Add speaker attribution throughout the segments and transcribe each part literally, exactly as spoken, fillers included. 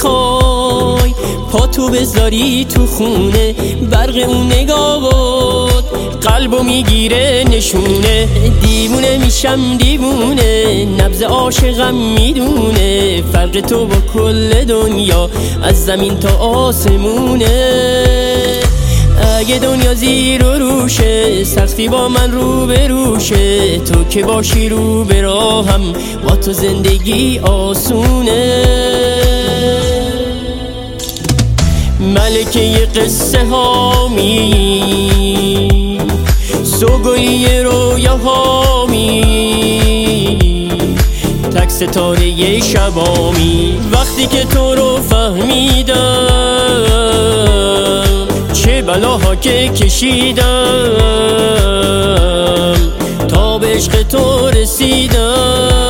Speaker 1: میخوای پا تو بذاری تو خونه، برق اون نگاه بود قلبو میگیره نشونه. دیوونه میشم دیوونه، نبض عاشقم میدونه، فرق تو با کل دنیا از زمین تا آسمونه. اگه دنیا زیر و روشه، سختی با من رو به روشه، تو که باشی رو به راهم با تو زندگی آسونه. ملکه قصه هامی، سوگلی رویاهامی، تک ستاره شبامی. وقتی که تو رو فهمیدم، چه بلاها که کشیدم تا به عشق تو رسیدم.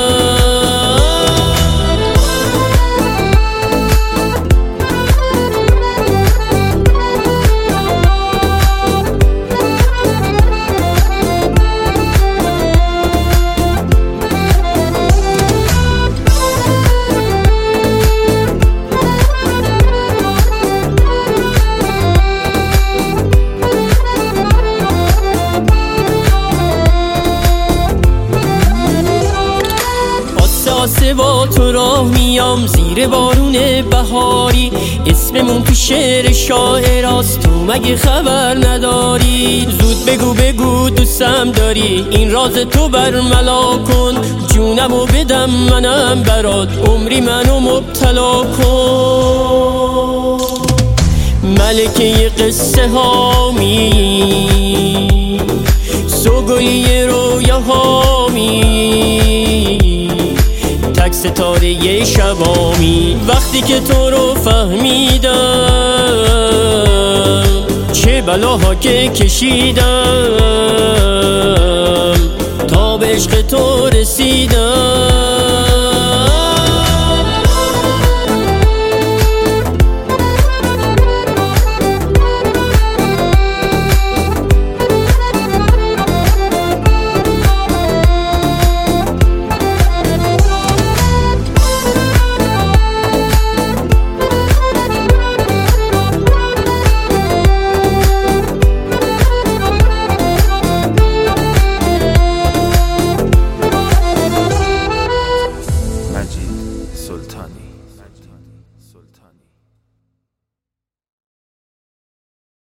Speaker 1: آسه با تو راه میام زیر بارون بهاری، اسممون تو شعر شاعراست، تو مگه خبر نداری؟ زود بگو بگو دوستم داری، این راز تو برملا کن، جونمو بدم منم برات، عمری منو مبتلا کن. ملکه قصه هامی، سوگلی رویاهامی، تک ستاره شبامی. وقتی که تو رو فهمیدم، چه بلاها که کشیدم تا به عشق تو رسیدم.